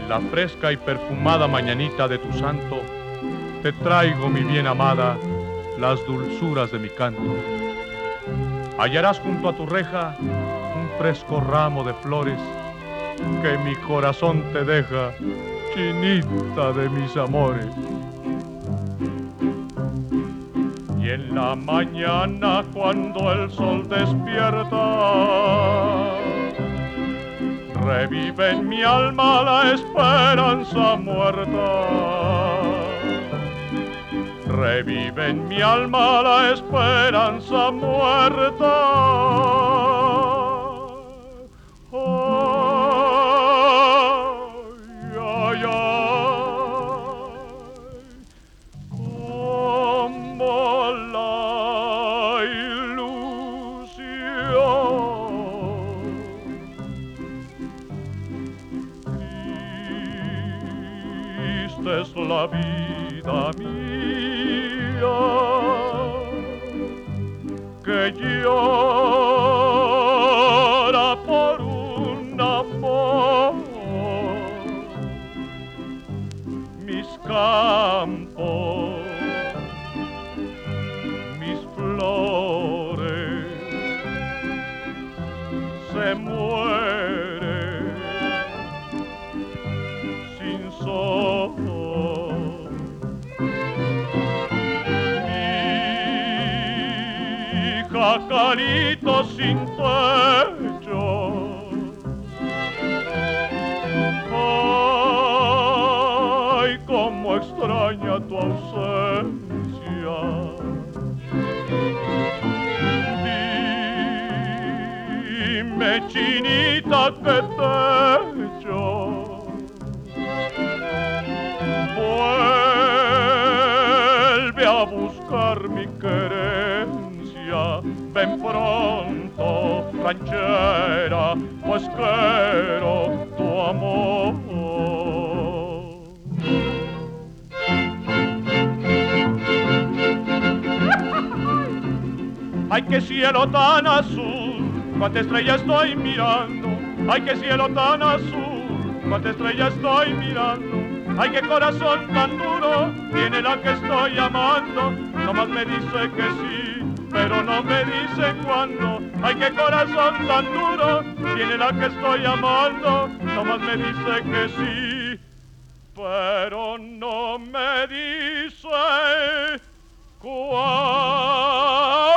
la fresca y perfumada mañanita de tu santo, te traigo, mi bien amada, las dulzuras de mi canto. Hallarás junto a tu reja un fresco ramo de flores que mi corazón te deja, chinita de mis amores. Y en la mañana cuando el sol despierta, revive en mi alma la esperanza muerta. Revive en mi alma la esperanza muerta. Ay, ay, ay, como la ilusión. Triste es la vida mía, que llora por un amor. Mis campos, mis flores, se mueren sin sol. Jacarito sin techo, ay, cómo extraña tu ausencia. Dime, chinita, ¿qué te echo? Vuelve a buscar mi querencia. Ven pronto, ranchera, pues quiero tu amor. Ay, qué cielo tan azul, cuánta estrella estoy mirando. Ay, qué cielo tan azul, cuánta estrella estoy mirando. Ay, qué corazón tan duro tiene la que estoy amando. Nomás me dice que sí, pero no me dice cuándo. Ay, qué corazón tan duro tiene la que estoy amando. Nomás me dice que sí, pero no me dice cuándo.